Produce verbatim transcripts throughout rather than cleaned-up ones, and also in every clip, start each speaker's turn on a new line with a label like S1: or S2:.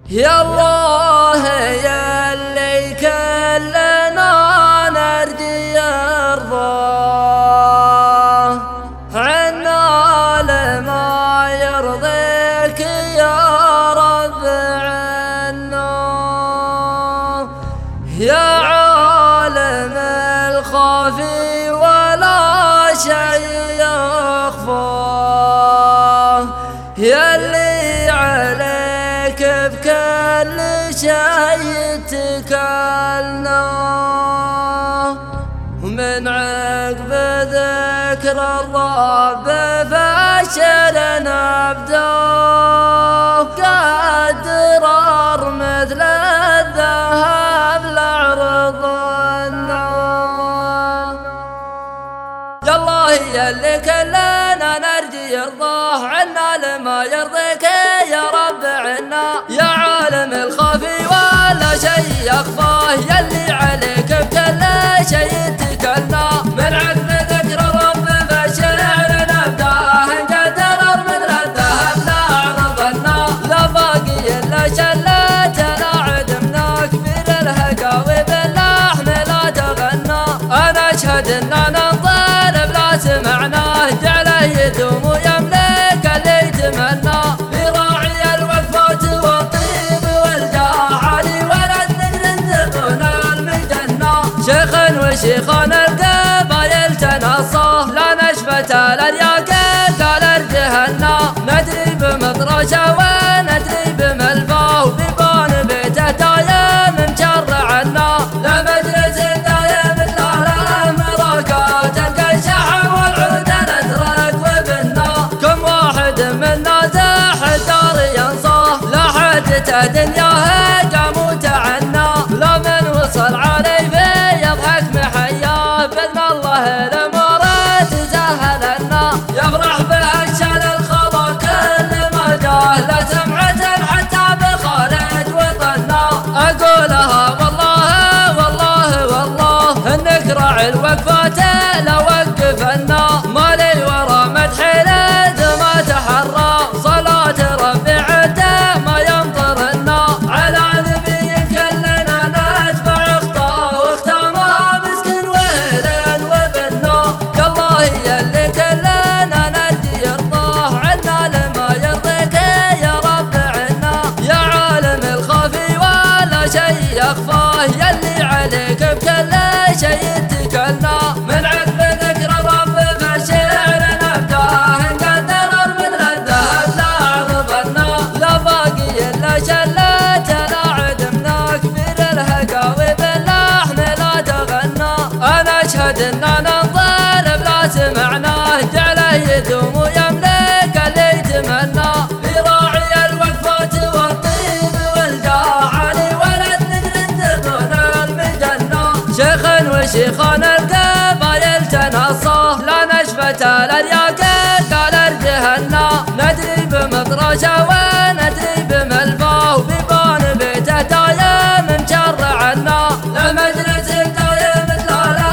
S1: يا الله يا اللي كلنا نرجي يرضاه عنا لما يرضيك يا رب عنا. يا عالم الخفي ولا شيء يخفاه، يا اللي عليك بكل شيء اتكلنا، ومن عقب ذكر الرب فشلنا بداه، قدرار مثل الذهب لعرضنا. يا الله يا اللي كلنا نرجي يرضاه عنا لما يرضيك يا رب عنا. يا عالم الخفي ولا شيء يخفاه، يا اللي عليك بكل شيء اتكلنا، من عقب ذكر رب فشعرنا بداه، قدرار مثل الذهب لا عرضنا. لا باقي الا شلتنا عدمنا، كبير الهقاوي باللحن لا تغنى. انا اشهد اننا نطالب لا سمعناه، جعله يدوم ويملك اللي يتمنى. براعي الوقفات والطيب والجاه، علي ولد نجر ذقنا المجنة. شيخ وشيخان القبايل تنصاه، لا نشفت الارياق قال ارجهنا. ندري بمطرشه وندري بملفاه، وبيبان بيته دايم مشرع عنا. لا مجلس دايم مثل الامراكات، تلقى الشحم والعود نترك وبنا. كم واحد منا زاح الدار ينصاه، لا حاجته دنياه قام وتعنى. لا من وصل علي في يضحك محياه، باذن الله الامور تسهل لنا. يفرح به الشان الخضر كل ما جاه، لا سمعة حتى بخالد وطنا. اقولها والله والله والله، انك راعي الوقفات لو وقفنا. مالي ورا مدحي لازم اتحرى، صلاة ربي عده ما يمطرنا. على نبي كلنا نتبع اخطاه، واختامها مسكين وهلين وبنا. يا الله يا اللي كلنا نرجي يرضاه عنا لما يرضيك يا رب عنا. يا عالم الخفي ولا شيء يخفاه، يا اللي عليك بكل شيء اتكلنا، من عقب ذكر رب فشعرنا بداه، قدرار مثل الذهب لا عرضنا. لا باقي الا شلتنا عدمنا، كبير الهقاوي باللحن لا تغنى. انا اشهد اننا نطالب لا سمعناه، جعله يدوم ويملك اللي يتمنى. براعي الوقفات والطيب والجاه، علي ولد نجر ذقنا المجنة. شيخ وشيخان القبايل تنصاه، لا نشفت الارياق قال ارجهنا. ندري بمطرشه وندري بملفاه، وبيبان بيته دايم مشرع عنا. لا مجلس دايم مثل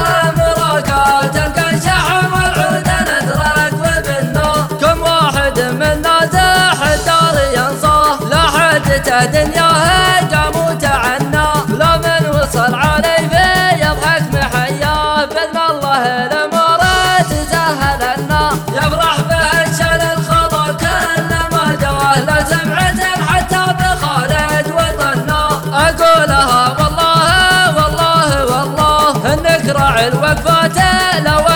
S1: الامراكات، تلقى الشحم والعود نترك وبنا. كم واحد منا زاح الدار ينصاه، لا حاجته دنياه قام وتعنى. لا من وصل علي في يضحك محياه، باذن الله الامور تسهل لنا. يفرح به الشان الخضر كل ما جاه، لا سمعة حتى بخالد وطنا. اقولها والله والله والله، انك راعي الوقفات لو